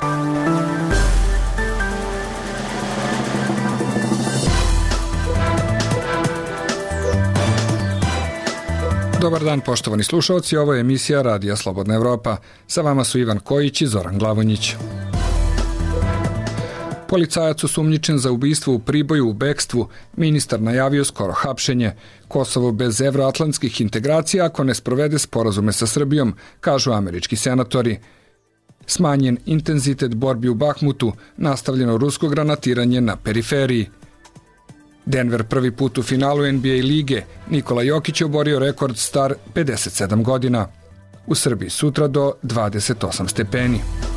Dobar dan, poštovani slušalci, ovo je emisija Radija Slobodna Evropa. Sa vama su Ivan Kojić i Zoran Glavonjić. Policajac osumnjičen za ubistvo u Priboju u bekstvu, ministar najavio skoro hapšenje. Kosovo bez evroatlantskih integracija ako ne sprovede sporazume sa Srbijom, kažu američki senatori. Smanjen intenzitet borbi u Bahmutu, nastavljeno rusko granatiranje na periferiji. Denver prvi put u finalu NBA lige, Nikola Jokić je oborio rekord star 57 godina. U Srbiji sutra do 28 stepeni.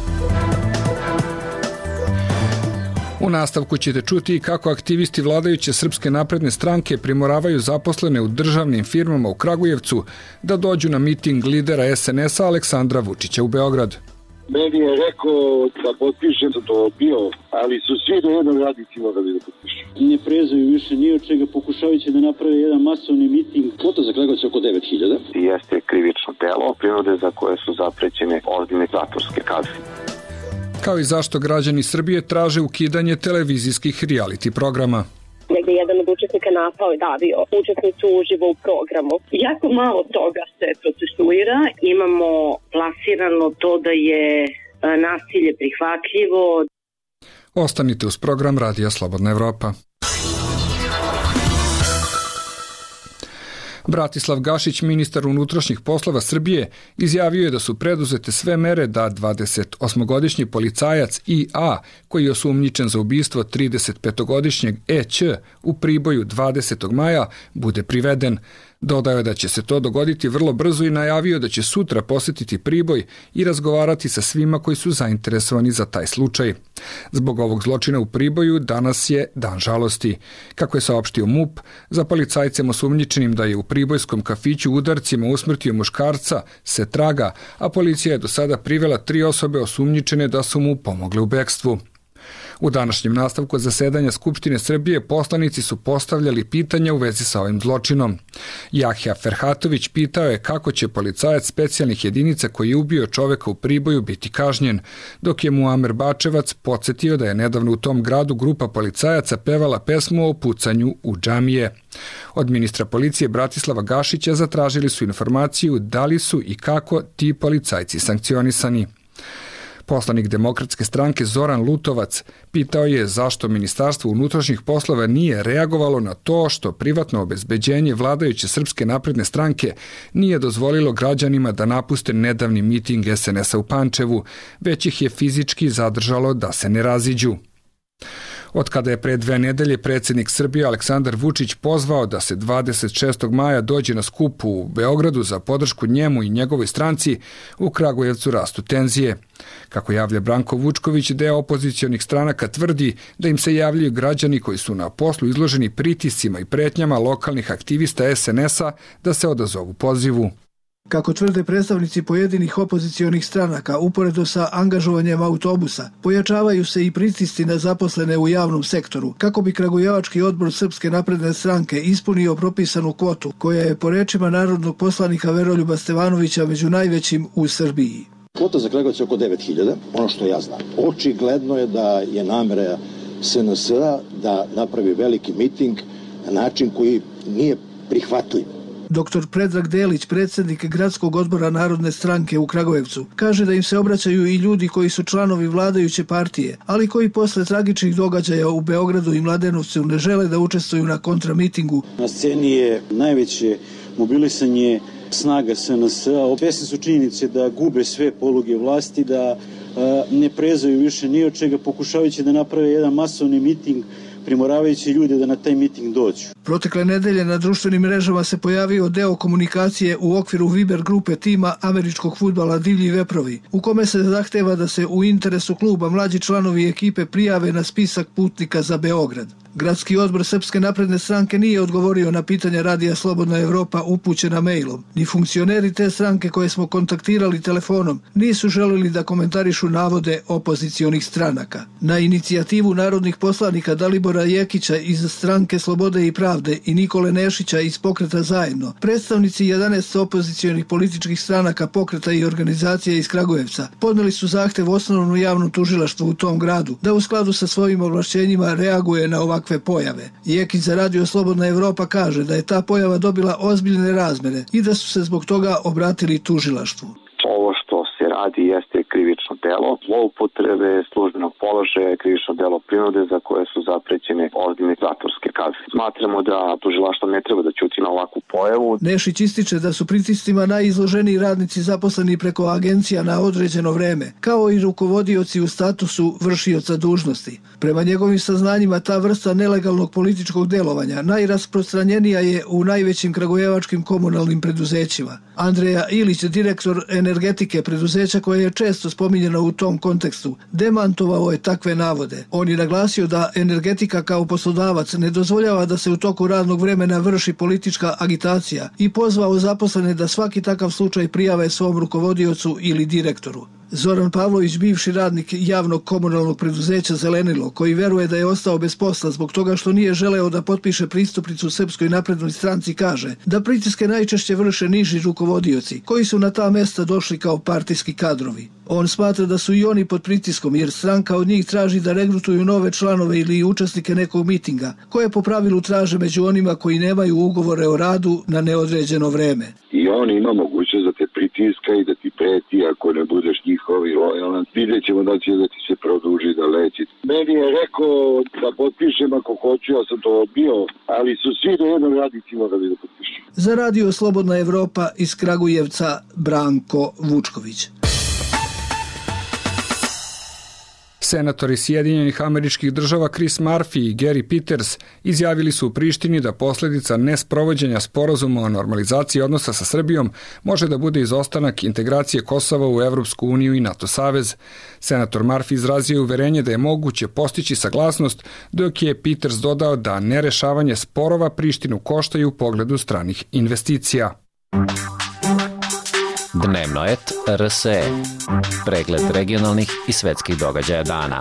U nastavku ćete čuti kako aktivisti vladajuće Srpske napredne stranke primoravaju zaposlene u državnim firmama u Kragujevcu da dođu na miting lidera SNS-a Aleksandra Vučića u Beograd. Meni je rekao da potpišem da to bio, ali su svi do jednog radnici morali da potpišu. Ne prezaju više ni od čega, pokušavajući da naprave jedan masovni miting. Kvota za Kragujevac oko 9.000. Jeste krivično delo, prinude za koje su zaprećene ozbiljne zatvorske kazne. Kao i zašto građani Srbije traže ukidanje televizijskih reality programa. Negde jedan od učesnika napao i davio učesnicu uživo u programu. Jako malo toga se procesuira. Imamo plasirano to da je nasilje prihvatljivo. Ostanite uz program Radija Slobodna Evropa. Bratislav Gašić, ministar unutrašnjih poslova Srbije, izjavio je da su preduzete sve mere da 28-godišnji policajac I.A., koji je osumnjičen za ubistvo 35-godišnjeg E.Ć. u Priboju 20. maja, bude priveden. Dodao je da će se to dogoditi vrlo brzo i najavio da će sutra posjetiti Priboj i razgovarati sa svima koji su zainteresovani za taj slučaj. Zbog ovog zločina u Priboju danas je dan žalosti. Kako je saopštio MUP, za policajcem osumnjičenim da je u pribojskom kafiću udarcima usmrtio muškarca se traga, a policija je do sada privela 3 osobe osumnjičene da su mu pomogle u bekstvu. U današnjem nastavku zasedanja Skupštine Srbije poslanici su postavljali pitanja u vezi sa ovim zločinom. Jahja Ferhatović pitao je kako će policajac specijalnih jedinica koji je ubio čoveka u Priboju biti kažnjen, dok je Muamer Bačevac podsjetio da je nedavno u tom gradu grupa policajaca pevala pesmu o pucanju u džamije. Od ministra policije Bratislava Gašića zatražili su informaciju da li su i kako ti policajci sankcionisani. Poslanik Demokratske stranke Zoran Lutovac pitao je zašto Ministarstvo unutrašnjih poslova nije reagovalo na to što privatno obezbeđenje vladajuće Srpske napredne stranke nije dozvolilo građanima da napuste nedavni miting SNS-a u Pančevu, već ih je fizički zadržalo da se ne raziđu. Od kada je pre 2 nedelje predsjednik Srbije Aleksandar Vučić pozvao da se 26. maja dođe na skup u Beogradu za podršku njemu i njegovoj stranci, u Kragujevcu rastu tenzije. Kako javlja Branko Vučković, deo opozicionih stranaka tvrdi da im se javljaju građani koji su na poslu izloženi pritiscima i pretnjama lokalnih aktivista SNS-a da se odazovu pozivu. Kako tvrde predstavnici pojedinih opozicionih stranaka, uporedo sa angažovanjem autobusa, pojačavaju se i pritisci na zaposlene u javnom sektoru, kako bi Kragujevački odbor Srpske napredne stranke ispunio propisanu kvotu, koja je po rečima narodnog poslanika Veroljuba Stevanovića među najvećim u Srbiji. Kvota za Kragujevac oko 9.000, ono što ja znam. Očigledno je da je namera SNS-a da napravi veliki miting na način koji nije prihvatljiv. Dr. Predrag Delić, predsjednik Gradskog odbora Narodne stranke u Kragujevcu, kaže da im se obraćaju i ljudi koji su članovi vladajuće partije, ali koji posle tragičnih događaja u Beogradu i Mladenovcu ne žele da učestvuju na kontramitingu. Na sceni je najveće mobilisanje snaga SNS-a. Svjesni su činjenice da gube sve poluge vlasti, da ne prezaju više ni od čega, pokušavajući da naprave jedan masovni miting, primoravajući ljude da na taj miting dođu. Protekle nedelje na društvenim mrežama se pojavio deo komunikacije u okviru Viber grupe tima američkog fudbala Divlji veprovi, u kome se zahteva da se u interesu kluba mlađi članovi ekipe prijave na spisak putnika za Beograd. Gradski odbor Srpske napredne stranke nije odgovorio na pitanja Radija Slobodna Evropa upućena mailom. Ni funkcioneri te stranke koje smo kontaktirali telefonom nisu želeli da komentarišu navode opozicionih stranaka. Na inicijativu narodnih poslanika Dalibora Jekića iz stranke Slobode i pravde pravde i Nikole Nešića iz pokreta Zajedno, predstavnici 11 opozicionih političkih stranaka, pokreta i organizacija iz Kragujevca podneli su zahtev osnovnom javnom tužilaštvu u tom gradu da u skladu sa svojim ovlašćenjima reaguje na ovakve pojave. Jekić za Radio Slobodna Evropa kaže da je ta pojava dobila ozbiljne razmere i da su se zbog toga obratili tužilaštvu. Ovo što se radi jeste krivično delo, zloupotrebe službenog položaja je krivično delo prinude za koje su zaprećene ozbiljne zatvorske kazne. Smatramo da tužilaštvo ne treba da ćuti na ovakvu pojavu. Nešić ističe da su pritiscima najizloženiji radnici zaposleni preko agencija na određeno vreme, kao i rukovodioci u statusu vršioca dužnosti. Prema njegovim saznanjima ta vrsta nelegalnog političkog delovanja najrasprostranjenija je u najvećim kragujevačkim komunalnim preduzećima. Andreja Ilić, direktor energetike preduzeća koje je često spominjeno u tom kontekstu, demantovao je takve navode. On je naglasio da energetika kao poslodavac ne dozvoljava da se u toku radnog vremena vrši politička agitacija i pozvao zaposlene da svaki takav slučaj prijave svom rukovodiocu ili direktoru. Zoran Pavlović, bivši radnik javnog komunalnog preduzeća Zelenilo, koji veruje da je ostao bez posla zbog toga što nije želeo da potpiše pristupnicu Srpskoj naprednoj stranci, kaže da pritiske najčešće vrše niži rukovodioci, koji su na ta mesta došli kao partijski kadrovi. On smatra da su i oni pod pritiskom jer stranka od njih traži da regrutuju nove članove ili učesnike nekog mitinga, koje po pravilu traže među onima koji nemaju ugovore o radu na neodređeno vreme. I on ima mogućnost da te pritiska i da ti preti ako ne budeš njihovi lojalan. Vidjet ćemo da će da ti se produži da leći. Meni je rekao da potpišem ako hoću, ja sam to odbio, ali su svi do jednog radnici morali da potpišu. Za Radio Slobodna Evropa iz Kragujevca, Branko Vučković. Senatori Sjedinjenih Američkih Država Chris Murphy i Gary Peters izjavili su u Prištini da posljedica nesprovođenja sporazuma o normalizaciji odnosa sa Srbijom može da bude izostanak integracije Kosova u Evropsku uniju i NATO savez. Senator Murphy izrazio uverenje da je moguće postići saglasnost, dok je Peters dodao da nerešavanje sporova Prištinu koštaju u pogledu stranih investicija. Dnevnoet RSE. Pregled regionalnih i svetskih događaja dana.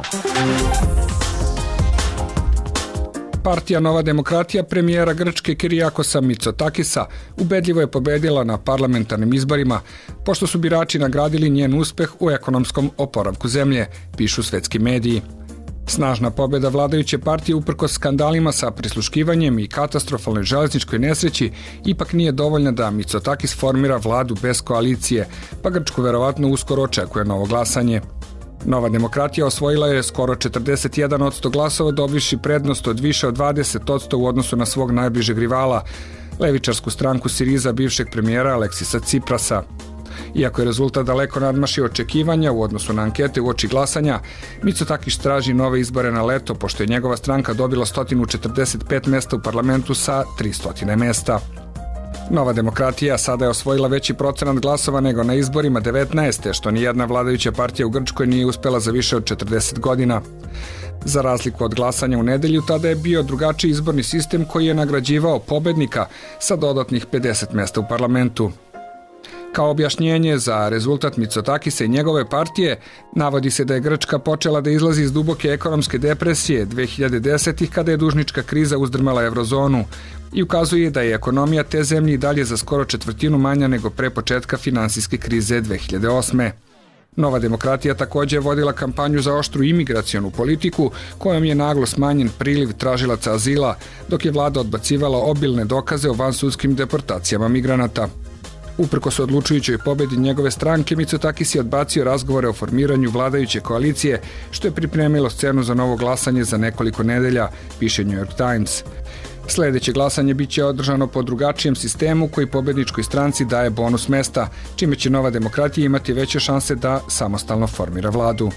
Partija Nova demokratija premijera Grčke Kirijakosa Mitsotakisa ubedljivo je pobedila na parlamentarnim izborima, pošto su birači nagradili njen uspeh u ekonomskom oporavku zemlje, pišu svetski mediji. Snažna pobjeda vladajuće partije uprkos skandalima sa prisluškivanjem i katastrofalnoj železničkoj nesreći ipak nije dovoljna da Mitsotakis formira vladu bez koalicije, pa Grčku verovatno uskoro očekuje novo glasanje. Nova demokratija osvojila je skoro 41% glasova, dobivši prednost od više od 20% u odnosu na svog najbližeg rivala, levičarsku stranku Siriza bivšeg premijera Aleksisa Ciprasa. Iako je rezultat daleko nadmašio očekivanja u odnosu na ankete uoči glasanja, Mitsotakis traži nove izbore na leto, pošto je njegova stranka dobila 145 mesta u parlamentu sa 300 mesta. Nova demokratija sada je osvojila veći procenat glasova nego na izborima 19. što nijedna vladajuća partija u Grčkoj nije uspela za više od 40 godina. Za razliku od glasanja u nedelju, tada je bio drugačiji izborni sistem koji je nagrađivao pobednika sa dodatnih 50 mesta u parlamentu. Kao objašnjenje za rezultat Mitsotakisa i njegove partije, navodi se da je Grčka počela da izlazi iz duboke ekonomske depresije 2010-ih kada je dužnička kriza uzdrmala eurozonu i ukazuje da je ekonomija te zemlje i dalje za skoro četvrtinu manja nego pre početka finansijske krize 2008. Nova demokratija također je vodila kampanju za oštru imigracionu politiku kojom je naglo smanjen priliv tražilaca azila, dok je vlada odbacivala obilne dokaze o vansudskim deportacijama migranata. Uprkos odlučujućoj pobedi njegove stranke, Mitsotakis je odbacio razgovore o formiranju vladajuće koalicije, što je pripremilo scenu za novo glasanje za nekoliko nedelja, piše New York Times. Sljedeće glasanje biće održano po drugačijem sistemu koji pobedničkoj stranci daje bonus mesta, čime će Nova demokratija imati veće šanse da samostalno formira vladu.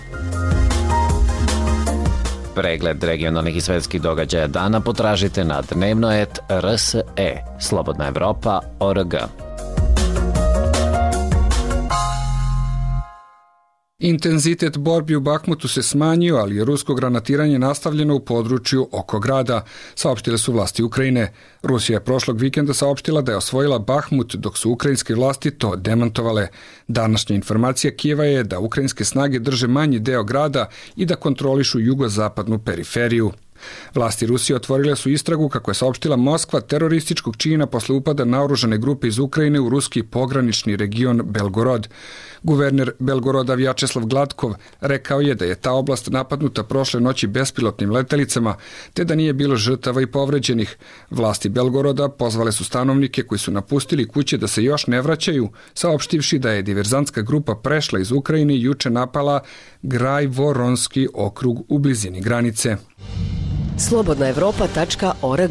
Pregled regionalnih i svetskih događaja dana potražite na Dnevnoet RSE, Slobodna Evropa.org. Intenzitet borbi u Bahmutu se smanjio, ali je rusko granatiranje nastavljeno u području oko grada, saopštile su vlasti Ukrajine. Rusija je prošlog vikenda saopštila da je osvojila Bahmut, dok su ukrajinske vlasti to demantovale. Današnja informacija Kijeva je da ukrajinske snage drže manji deo grada i da kontrolišu jugozapadnu periferiju. Vlasti Rusije otvorile su istragu, kako je saopštila Moskva, terorističkog čina posle upada naoružane grupe iz Ukrajine u ruski pogranični region Belgorod. Guverner Belgoroda Vjačeslav Gladkov rekao je da je ta oblast napadnuta prošle noći bespilotnim letelicama, te da nije bilo žrtava i povređenih. Vlasti Belgoroda pozvale su stanovnike koji su napustili kuće da se još ne vraćaju, saopštivši da je diverzantska grupa prešla iz Ukrajine i juče napala Grajvoronski okrug u blizini granice. Slobodnaevropa.org.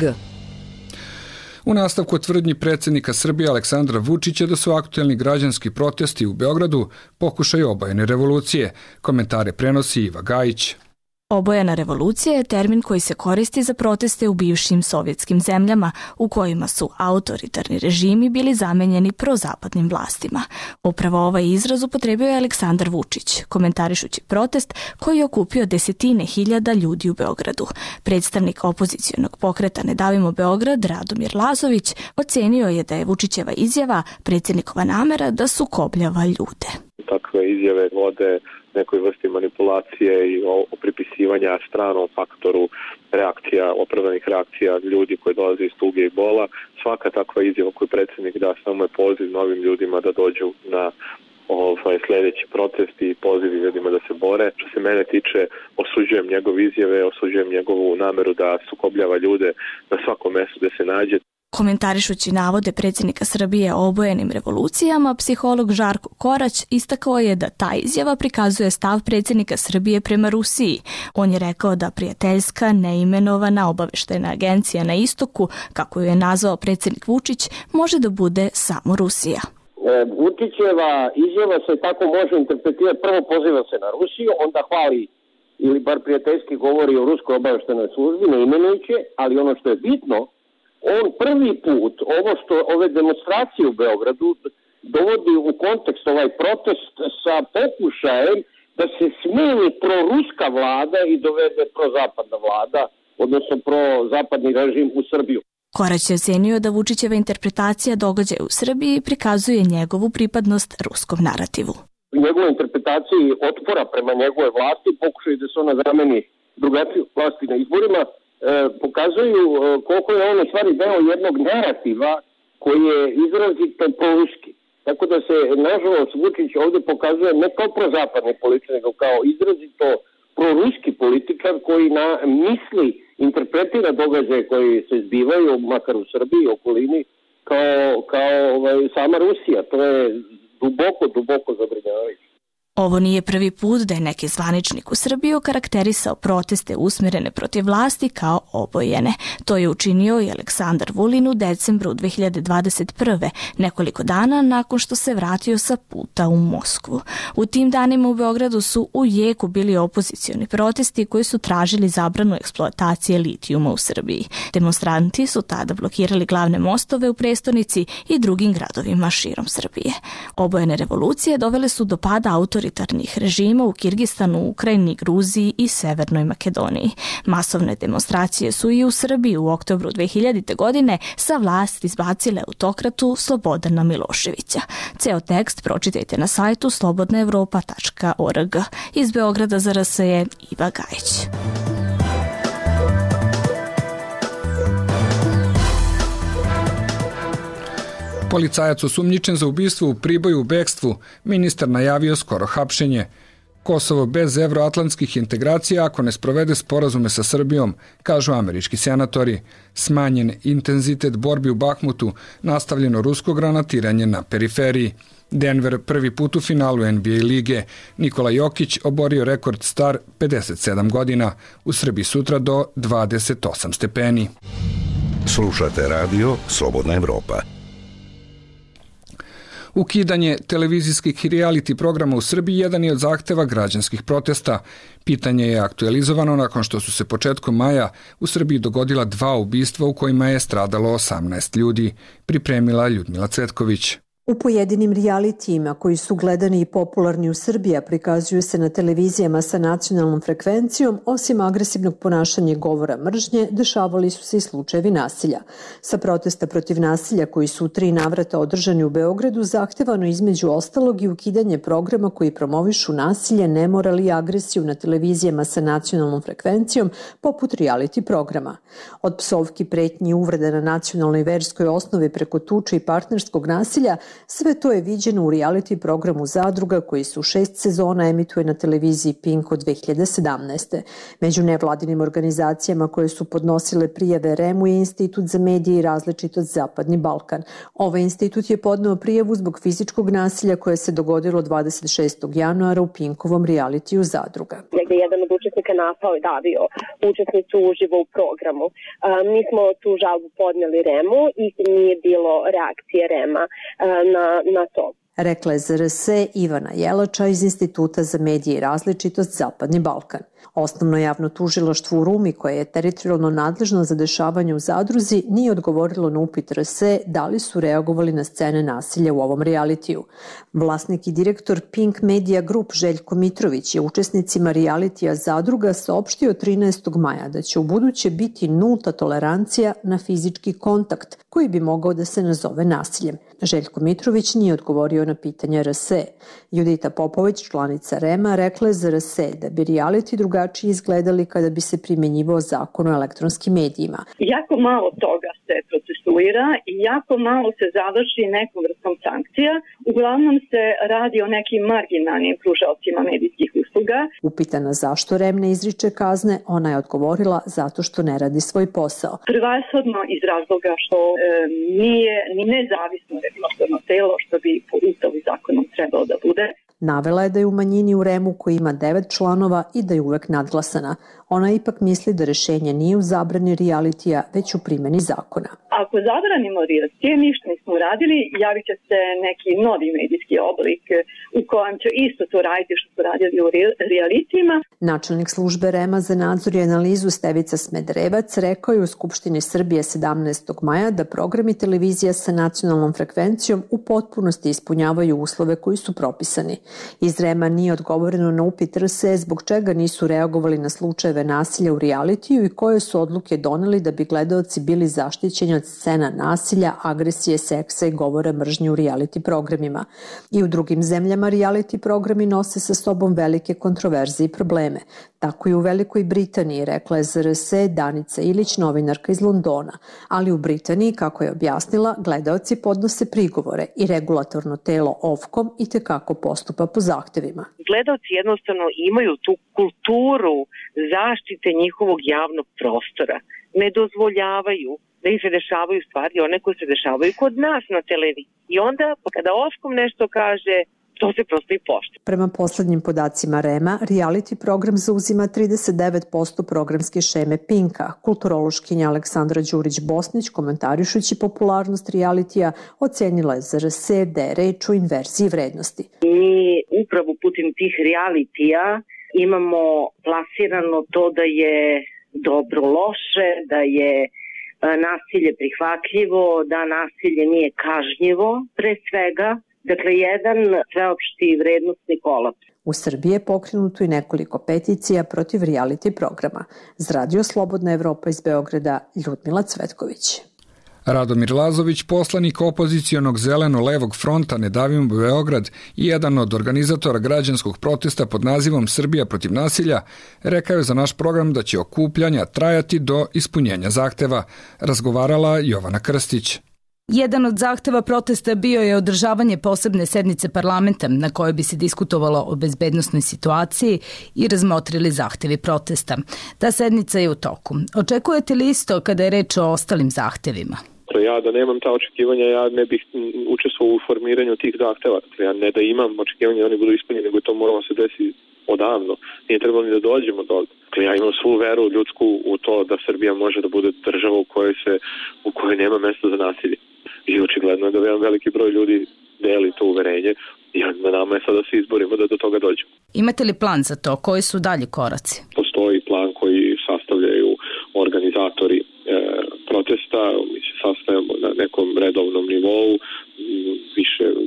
U nastavku tvrdnji predsjednika Srbije Aleksandra Vučića da su aktuelni građanski protesti u Beogradu pokušaj obojene revolucije. Komentare prenosi Iva Gajić. Obojena revolucija je termin koji se koristi za proteste u bivšim sovjetskim zemljama u kojima su autoritarni režimi bili zamenjeni prozapadnim vlastima. Upravo ovaj izraz upotrebio je Aleksandar Vučić, komentarišući protest koji je okupio desetine hiljada ljudi u Beogradu. Predstavnik opozicionog pokreta Ne davimo Beograd, Radomir Lazović, ocenio je da je Vučićeva izjava predsjednikova namera da sukobljava ljude. Takve izjave vode nekoj vrsti manipulacije i pripisivanja stranom faktoru reakcija, opravdanih reakcija ljudi koji dolaze iz tuge i bola. Svaka takva izjava koju predsjednik da samo je poziv novim ljudima da dođu na sljedeći protest i poziv ljudima da se bore. Što se mene tiče, osuđujem njegove izjave, osuđujem njegovu nameru da sukobljava ljude na svakom mjestu gdje se nađe. Komentarišući navode predsjednika Srbije o obojenim revolucijama, psiholog Žarko Korać istakao je da ta izjava prikazuje stav predsjednika Srbije prema Rusiji. On je rekao da prijateljska, neimenovana obavještajna agencija na istoku, kako ju je nazvao predsjednik Vučić, može da bude samo Rusija. Vučićeva izjava se tako može interpretirati, prvo poziva se na Rusiju, onda hvali ili bar prijateljski govori o ruskoj obavještajnoj službi, ne imenujući, ali ono što je bitno, on prvi put ove demonstracije u Beogradu dovodi u kontekst ovaj protest sa pokušajem da se smeni proruska vlada i dovede prozapadna vlada, odnosno prozapadni režim u Srbiju. Korać je ocenio da Vučićeva interpretacija događaja u Srbiji prikazuje njegovu pripadnost ruskom narativu. U njegovoj interpretaciji otpora prema njegove vlasti, pokušaju da se ona zameni drugačiju vlasti na izborima, pokazuju koliko je on u stvari deo jednog narativa koji je izrazito proruski. Tako da se, nažalost, Vučić ovdje pokazuje ne kao prozapadni političar, nego kao izrazito proruski političar koji misli, interpretira događaje koji se zbivaju, makar u Srbiji i okolini, kao sama Rusija. To je duboko zabrinjavajuće. Ovo nije prvi put da je neki zvaničnik u Srbiji okarakterisao proteste usmjerene protiv vlasti kao obojene. To je učinio i Aleksandar Vulin u decembru 2021. nekoliko dana nakon što se vratio sa puta u Moskvu. U tim danima u Beogradu su u jeku bili opozicioni protesti koji su tražili zabranu eksploatacije litijuma u Srbiji. Demonstranti su tada blokirali glavne mostove u prestonici i drugim gradovima širom Srbije. Obojene revolucije dovele su do pada autoritarnih režima u Kirgistanu, Ukrajini, Gruziji i Severnoj Makedoniji. Masovne demonstracije su i u Srbiji u oktobru 2000. godine sa vlasti izbacile autokratu Slobodana Miloševića. Ceo tekst pročitajte na sajtu slobodnaevropa.org. Iz Beograda za RSE Iva Gajić. Policajac osumnjičen za ubistvo u Priboju u bekstvu, ministar najavio skoro hapšenje. Kosovo bez evroatlantskih integracija ako ne sprovede sporazume sa Srbijom, kažu američki senatori. Smanjen intenzitet borbi u Bahmutu, nastavljeno rusko granatiranje na periferiji. Denver prvi put u finalu NBA lige. Nikola Jokić oborio rekord star 57 godina. U Srbiji sutra do 28 stepeni. Slušate radio Slobodna Evropa. Ukidanje televizijskih i reality programa u Srbiji jedan je od zahteva građanskih protesta. Pitanje je aktualizovano nakon što su se početkom maja u Srbiji dogodila 2 ubistva u kojima je stradalo 18 ljudi, pripremila Ljudmila Cvetković. U pojedinim realitijima koji su gledani i popularni u Srbiji, a prikazuju se na televizijama sa nacionalnom frekvencijom, osim agresivnog ponašanja i govora mržnje, dešavali su se i slučajevi nasilja. Sa protesta protiv nasilja koji su u 3 navrata održani u Beogradu zahtevano između ostalog i ukidanje programa koji promovišu nasilje, nemoral i agresiju na televizijama sa nacionalnom frekvencijom, poput reality programa. Od psovki, pretnji i uvrede na nacionalnoj i verskoj osnovi preko tuče i partnerskog nasilja, sve to je viđeno u reality programu Zadruga koji se u 6 sezona emituje na televiziji Pink od 2017. Među nevladinim organizacijama koje su podnosile prijave REM-u je Institut za medije i različitost Zapadni Balkan. Ovaj institut je podneo prijavu zbog fizičkog nasilja koje se dogodilo 26. januara u Pinkovom realitiju Zadruga. Negde jedan od učesnika napao i davio učesnicu uživo u programu. Mi smo tu žalbu podneli REM-u i nije bilo reakcije REM-a na to. Rekla je ZRS Ivana Jelača iz Instituta za medije i različitost Zapadni Balkan. Osnovno javno tužilaštvo u Rumi, koje je teritorijalno nadležno za dešavanje u Zadruzi, nije odgovorilo na upit RS da li su reagovali na scene nasilja u ovom realitiju. Vlasnik i direktor Pink Media Group Željko Mitrović je učesnicima realitija Zadruga saopštio 13. maja da će u buduće biti nulta tolerancija na fizički kontakt, koji bi mogao da se nazove nasiljem. Željko Mitrović nije odgovorio na pitanje RS. Judita Popović, članica REM-a, rekla je za RS da bi reality drugačije izgledali kada bi se primjenjivao zakon o elektronskim medijima. Jako malo toga se procesuira i jako malo se završi nekom vrstom sankcija. Uglavnom se radi o nekim marginalnim pružaocima medijskih usluga. Upitana zašto REM ne izriče kazne, ona je odgovorila zato što ne radi svoj posao. Prvenstveno iz razloga što nije ni nezavisno regulatorno telo što bi po Ustavu i zakonom trebalo da bude. Navela je da je u manjini u REM-u koji ima 9 članova i da je uvek nadglasana. Ona ipak misli da rešenje nije u zabrani realitija, već u primjeni zakona. Ako zabranimo realitije, ništa nismo uradili, javit će se neki novi medijski oblik u kojem će isto to raditi što su radili u realitijima. Načelnik službe REM-a za nadzor i analizu Stevica Smederevac rekao je u Skupštini Srbije 17. maja da programi televizija sa nacionalnom frekvencijom u potpunosti ispunjavaju uslove koji su propisani. Iz REM-a nije odgovoreno na upit RS zbog čega nisu reagovali na slučajeve nasilja u realitiju i koje su odluke doneli da bi gledaoci bili zaštićeni od scena nasilja, agresije, seksa i govora mržnje u reality programima. I u drugim zemljama reality programi nose sa sobom velike kontroverze i probleme. Tako i u Velikoj Britaniji, rekla je ZRS Danica Ilić, novinarka iz Londona. Ali u Britaniji, kako je objasnila, gledaoci podnose prigovore i regulatorno telo Ofcom i tekako postupa po zahtevima. Gledaoci jednostavno imaju tu kulturu zaštite njihovog javnog prostora. Ne dozvoljavaju da im se dešavaju stvari, one koje se dešavaju kod nas na televiziji. I onda, kada Ofcom nešto kaže, to se prosto i poštuje. Prema poslednjim podacima REM-a, reality program zauzima 39% programske šeme Pinka. Kulturološkinja Aleksandra Đurić-Bosnić, komentarišući popularnost realitija, ocenila je ZRS da je reč o inverziji vrednosti. Mi upravo putem tih realitija imamo plasirano to da je dobro loše, da je nasilje prihvatljivo, da nasilje nije kažnjivo, pre svega. Dakle, jedan sveopšti vrednostni kolaps. U Srbiji je pokrenuto i nekoliko peticija protiv reality programa. Za Radio Slobodna Evropa iz Beograda, Ljudmila Cvetković. Radomir Lazović, poslanik opozicionog zeleno-levog fronta Ne davimo Beograd i jedan od organizatora građanskog protesta pod nazivom Srbija protiv nasilja, rekao je za naš program da će okupljanja trajati do ispunjenja zahteva. Razgovarala Jovana Krstić. Jedan od zahteva protesta bio je održavanje posebne sednice parlamenta na kojoj bi se diskutovalo o bezbednosnoj situaciji i razmotrili zahtevi protesta. Ta sednica je u toku. Očekujete li isto kada je reč o ostalim zahtevima? Ja da nemam ta očekivanja, ja ne bih učestvovao u formiranju tih zahteva. Ja ne da imam očekivanja da oni budu ispunjeni, nego to moralo se desiti odavno. Nije trebalo ni da dođemo do ovdje. Ja imam svu veru ljudsku u to da Srbija može da bude država u kojoj nema mesta za nasilje. I očigledno je da jedan veliki broj ljudi deli to uverenje i na nama je sada da se izborimo da do toga dođemo. Imate li plan za to? Koji su dalje koraci? Postoji plan koji sastavljaju organizatori protesta. Mi se sastavljamo na nekom redovnom nivou, više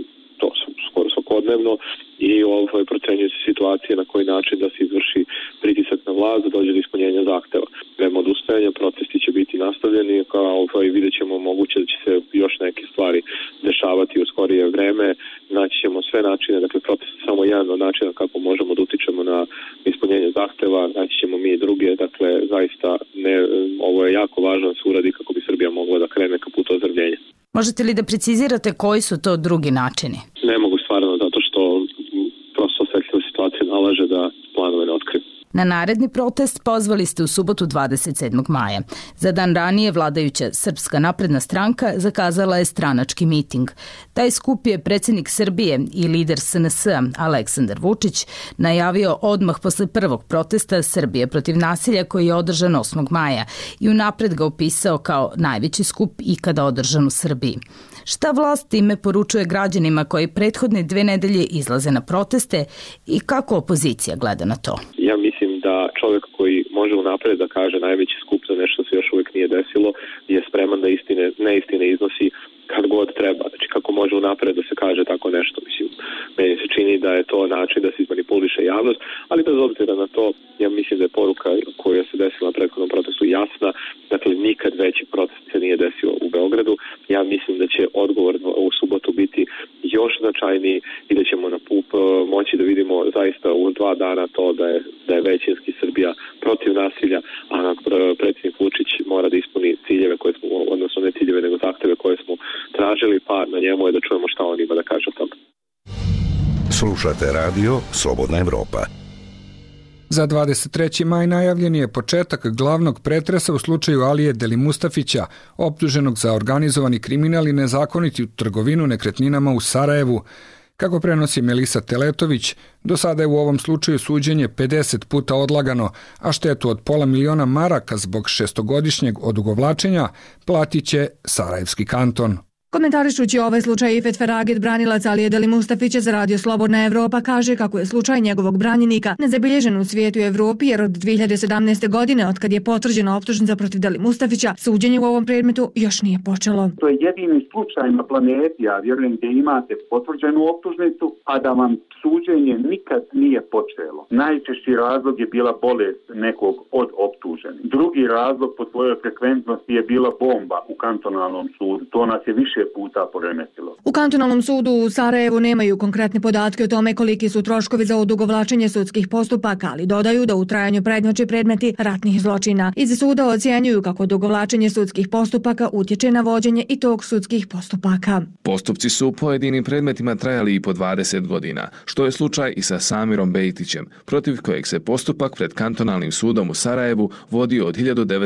svakodnevno i procenjuje se situacija na koji način da se izvrši pritisak na vlast, da dođe do ispunjenja zahteva. Nema odustajanja, protesti će biti nastavljeni, vidjet ćemo moguće da će se još neke stvari dešavati u skorije vreme, naći ćemo sve načine, dakle protest je samo jedan od načina kako možemo da utičemo na ispunjenje zahteva, naći ćemo mi i druge, dakle zaista ovo je jako važno da se uradi kako bi Srbija mogla da krene ka putu ozdravljenja. Možete li da precizirate koji su to drugi načini? Ne mogu stvarno, zato što prosto osetljiva situacija nalaže da planove ne otkriju. Na naredni protest pozvali ste u subotu 27. maja. Za dan ranije vladajuća Srpska napredna stranka zakazala je stranački miting. Taj skup je predsjednik Srbije i lider SNS Aleksandar Vučić najavio odmah posle prvog protesta Srbije protiv nasilja koji je održan 8. maja i unapred ga opisao kao najveći skup ikada održan u Srbiji. Šta vlast time poručuje građanima koji prethodne 2 nedelje izlaze na proteste i kako opozicija gleda na to? Ja mislim da čovjek koji može unapred da kaže najveći skup za nešto se još uvijek nije desilo je spreman da neistine iznosi kad god treba. Znači kako može unapred da se kaže tako nešto. Mislim, meni se čini da je to način da se izmanipuliše javnost, ali bez obzira na to, ja mislim da je poruka koja se desila na prethodnom protestu jasna. Dakle, nikad veći protest se nije desio u Beogradu. Ja mislim da će odgovor u subotu biti još značajniji i da ćemo na PUP moći da vidimo zaista u 2 dana to da je većinski Srbija protiv nasilja, a predsjednik Vučić mora da ispuni ciljeve koje smo, odnosno ne ciljeve, nego zahteve koje smo tražili, pa na njemu je da čujemo šta on ima da kaže o tome. Slušate radio Slobodna Evropa. Za 23. maj najavljen je početak glavnog pretresa u slučaju Alije Delimustafića, optuženog za organizovani kriminal i nezakonitu trgovinu nekretninama u Sarajevu. Kako prenosi Melisa Teletović, do sada je u ovom slučaju suđenje 50 puta odlagano, a štetu od $500.000 maraka zbog 6-godišnjeg odugovlačenja platit će Sarajevski kanton. Komentarišući ovaj slučaj, Ifet Feraget, branilac Alije Delimustafića za radio Slobodna Evropa, kaže kako je slučaj njegovog branjenika nezabilježen u svijetu i Evropi, jer od 2017. godine, otkad je potvrđena optužnica protiv Delimustafića, suđenje u ovom predmetu još nije počelo. To je jedini slučaj na planeti, ja vjerujem, gdje imate potvrđenu optužnicu, a da vam suđenje nikad nije počelo. Najčešći razlog je bila bolest nekog od optuženih. Drugi razlog po svojoj frekventnosti je bila bomba u kantonalnom sudu. To nas je više puta poremetilo. U kantonalnom sudu u Sarajevu nemaju konkretne podatke o tome koliki su troškovi za odugovlačenje sudskih postupaka, ali dodaju da u trajanju prednjače predmeti ratnih zločina. Iz suda ocjenjuju kako odugovlačenje sudskih postupaka utječe na vođenje i tok sudskih postupaka. Postupci su u pojedinim predmetima trajali i po 20 godina, što je slučaj i sa Samirom Bejtićem, protiv kojeg se postupak pred kantonalnim sudom u Sarajevu vodio od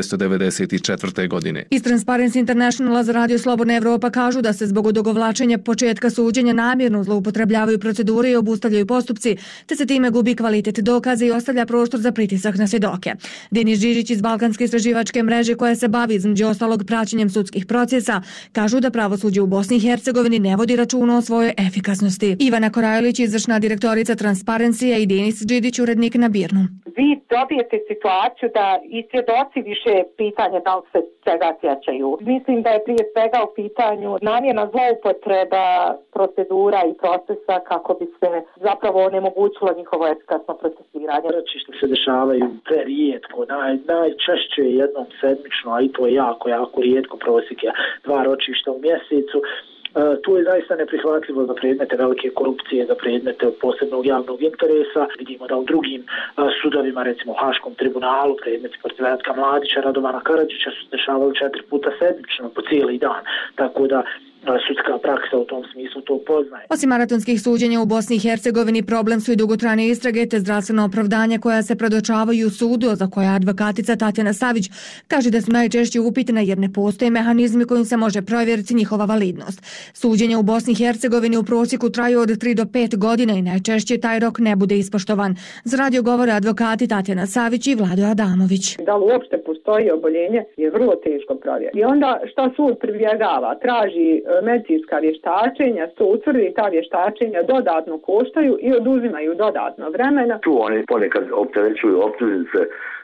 1994. godine. Iz Transparency Internationala za radio Slobodna Evropa kažu da se zbog odugovlačenja početka suđenja namjerno zloupotrebljavaju procedure i obustavljaju postupci, te se time gubi kvalitet dokaza i ostavlja prostor za pritisak na svjedoke. Denis Žižić iz Balkanske istraživačke mreže koja se bavi između ostalog praćenjem sudskih procesa, kažu da pravosuđe u Bosni i Hercegovini ne vodi računa o svojoj efikasnosti. Ivana Korajlić, izvršna direktorica Transparencija, i Denis Žižić, urednik na Birnu. Vi dobijete situaciju da i svjedoci više pitanje da li se čega sjećaju. Mislim da je prije svega u pitanju namjerna zloupotreba procedura i procesa kako bi se zapravo onemogućilo njihovo efikasno procesiranje. Ročišta se dešavaju prerijetko, najčešće jednom sedmično, a i to je jako rijetko, prosjek je 2 ročišta u mjesecu. Tu je zaista neprihvatljivo za predmete velike korupcije, za predmete od posebnog javnog interesa. Vidimo da u drugim sudovima, recimo u Haškom tribunalu, predmeti protiv Ratka Mladića, Radovana Karadžića su dešavali 4 puta sedmično po cijeli dan. Tako da sudska praksa u tom smislu to poznaje. Osim maratonskih suđenja u Bosni i Hercegovini, problem su i dugotrajne istrage te zdravstveno opravdanja koja se predočavaju u sudu, za koja advokatica Tatjana Savić kaže da su najčešće upitna jer ne postoje mehanizmi kojim se može provjeriti njihova validnost. Suđenja u Bosni i Hercegovini u prosjeku traju od 3 do 5 godina i najčešće taj rok ne bude ispoštovan. Za radio govore advokati Tatjana Savić i Vlado Adamović. Da li uopšte postoji oboljenje je vrlo teško provjeriti. I onda šta sud pribjegava? Traži medicinska vještačenja, se utvrdi ta vještačenja dodatno koštaju i oduzimaju dodatno vremena. Tu oni ponekad opterećuju optužnice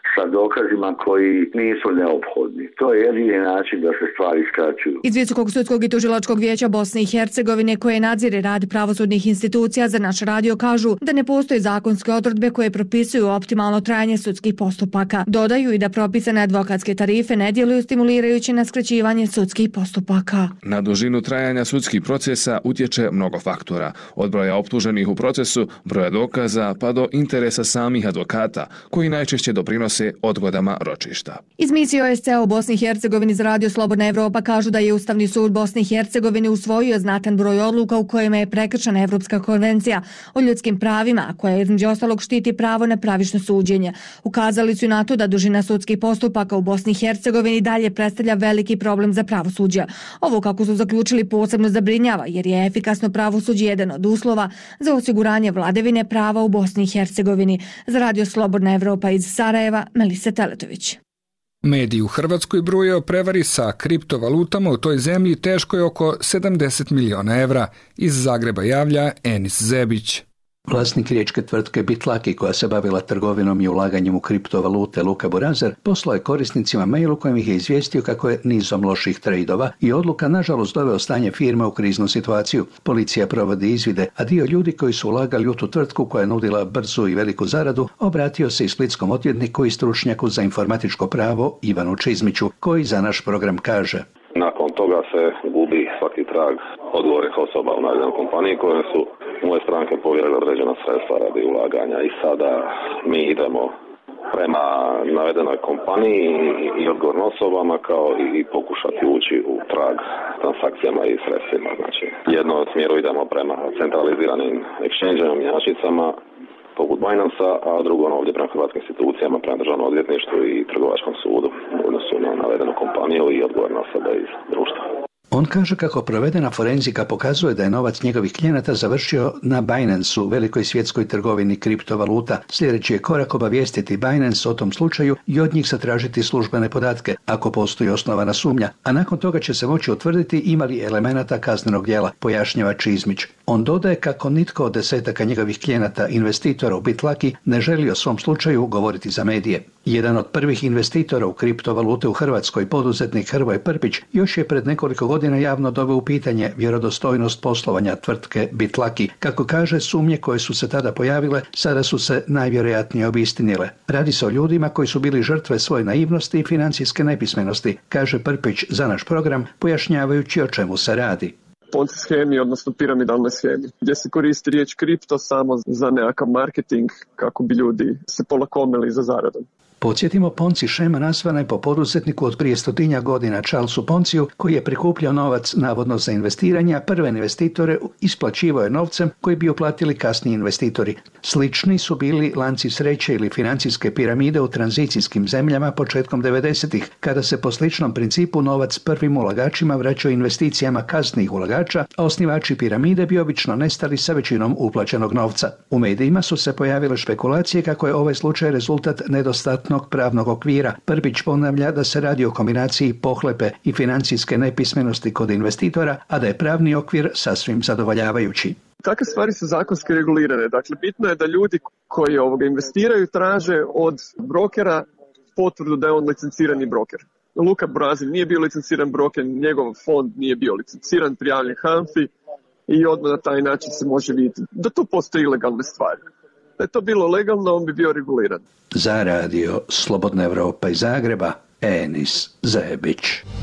sa dokazima koji nisu neophodni. To je jedini način da se stvari skraćuju. Iz Visokog sudskog i tužilačkog vijeća Bosne i Hercegovine, koje nadzire rad pravosudnih institucija, za naš radio kažu da ne postoje zakonske odredbe koje propisuju optimalno trajanje sudskih postupaka. Dodaju i da propisane advokatske tarife ne djeluju stimulirajući na skraćivanje sudskih postupaka. Na dužinu trajanja sudskih procesa utječe mnogo faktora, od broja optuženih u procesu, broja dokaza, pa do interesa samih advokata, koji najčešće doprinose odgodama ročišta. Iz misije OSCE u Bosni i Hercegovini za radio Slobodna Evropa kažu da je Ustavni sud Bosne i Hercegovine usvojio znatan broj odluka u kojima je prekršena Evropska konvencija o ljudskim pravima, koja između ostalog štiti pravo na pravično suđenje. Ukazali su na to da dužina sudskih postupaka u Bosni i Hercegovini dalje predstavlja veliki problem za pravosuđe. Ovo, kako su zaključili, posebno zabrinjava, jer je efikasno pravosuđe jedan od uslova za osiguranje vladavine prava u Bosni i Hercegovini. Za radio Slobodna Evropa iz Sarajeva, Melisa Teletović. Mediji u Hrvatskoj bruje o prevari sa kriptovalutama u toj zemlji teškoj oko 70 miliona evra. Iz Zagreba javlja Enis Zebić. Vlasnik riječke tvrtke Bitlaki, koja se bavila trgovinom i ulaganjem u kriptovalute, Luka Burazer, poslao je korisnicima mail u kojem ih je izvijestio kako je nizom loših trejdova i odluka nažalost doveo stanje firme u kriznu situaciju. Policija provodi izvide, a dio ljudi koji su ulagali u tu tvrtku koja je nudila brzu i veliku zaradu obratio se i splitskom odvjetniku i stručnjaku za informatičko pravo Ivanu Čizmiću, koji za naš program kaže: Nakon toga se gubi svaki trag odgovornih osoba u navedenoj kompaniji koje su moje stranke povjerile određena sredstva radi ulaganja i sada mi idemo prema navedenoj kompaniji i odgovornim osobama kao i pokušati ući u trag transakcijama i sredstvima. Znači, jedno od smjeru idemo prema centraliziranim exchange-om, mjenjačnicama poput Binance, a drugo ovdje prema hrvatskim institucijama, prema državnom odvjetništvu i trgovačkom sudu u odnosu na navedenu kompaniju i odgovorne osobe iz društva. On kaže kako provedena forenzika pokazuje da je novac njegovih klijenata završio na Binance-u, velikoj svjetskoj trgovini kriptovaluta. Sljedeći je korak obavijestiti Binance o tom slučaju i od njih zatražiti službene podatke, ako postoji osnovana sumnja, a nakon toga će se moći utvrditi ima li elemenata kaznenog djela, pojašnjava Čizmić. On dodaje kako nitko od desetaka njegovih klijenata, investitora u Bitlaki, ne želi o svom slučaju govoriti za medije. Jedan od prvih investitora u kriptovalute u Hrvatskoj, poduzetnik Hrvoje Prpić, još je pred nekoliko godina javno doveo u pitanje vjerodostojnost poslovanja tvrtke Bitlaki. Kako kaže, sumnje koje su se tada pojavile sada su se najvjerojatnije obistinile. Radi se o ljudima koji su bili žrtve svoje naivnosti i financijske nepismenosti, kaže Prpić za naš program, pojašnjavajući o čemu se radi. Ponzi shemi, odnosno piramidalne shemi, gdje se koristi riječ kripto samo za nekakav marketing kako bi ljudi se polakomili za zaradom. Podsjetimo, Ponzi shema nazvana je po poduzetniku od prije 100 godina, Charlesu Ponziju, koji je prikupljao novac navodno za investiranje, a prve investitore isplaćivao je novcem koji bi uplatili kasniji investitori. Slični su bili lanci sreće ili financijske piramide u tranzicijskim zemljama početkom 90-ih, kada se po sličnom principu novac prvim ulagačima vraćao investicijama kasnijih ulagača, a osnivači piramide bi obično nestali sa većinom uplaćenog novca. U medijima su se pojavile špekulacije kako je ovaj slučaj rezultat nedostatnog pravnog okvira. Prpić ponavlja da se radi o kombinaciji pohlepe i financijske nepismenosti kod investitora, a da je pravni okvir sasvim zadovoljavajući. Takve stvari su zakonski regulirane. Dakle, bitno je da ljudi koji investiraju traže od brokera potvrdu da je on licencirani broker. Luka Burazer nije bio licenciran broker, njegov fond nije bio licenciran, prijavljen HANFI i odmah na taj način se može vidjeti da tu postoje ilegalne stvari. Da je to bilo legalno, on bi bio reguliran. Za radio Slobodna Evropa iz Zagreba, Enis Zebić.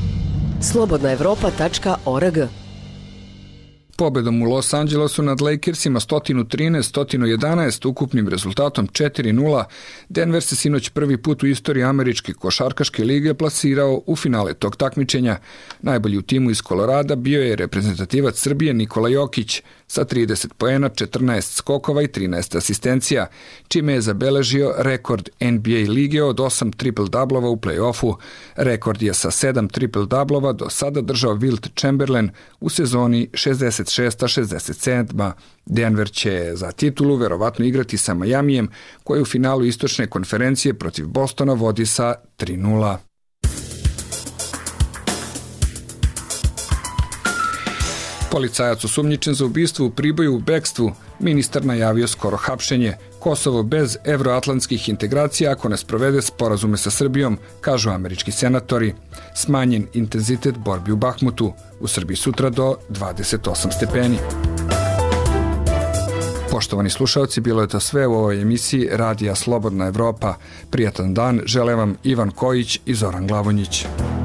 slobodnaevropa.org. Pobedom u Los Angelesu nad Lakersima 113-111 ukupnim rezultatom 4-0, Denver se sinoć prvi put u istoriji američke košarkaške lige plasirao u finale tog takmičenja. Najbolji u timu iz Kolorada bio je reprezentativac Srbije Nikola Jokić sa 30 poena, 14 skokova i 13 asistencija, čime je zabeležio rekord NBA lige od 8 triple-doublova u play-offu. Rekord je sa 7 triple-doublova do sada držao Wilt Chamberlain u sezoni 66-67. Denver će za titulu verovatno igrati sa Majamijem, koji u finalu istočne konferencije protiv Bostona vodi sa 3-0. Policajac osumnjičen za ubistvo u Priboju u bekstvu, ministar najavio skoro hapšenje. Kosovo bez evroatlantskih integracija ako ne sprovede sporazume sa Srbijom, kažu američki senatori. Smanjen intenzitet borbi u Bahmutu. U Srbiji sutra do 28 stepeni. Poštovani slušalci, bilo je to sve u ovoj emisiji Radija Slobodna Evropa. Prijatan dan žele vam Ivan Kojić i Zoran Glavonjić.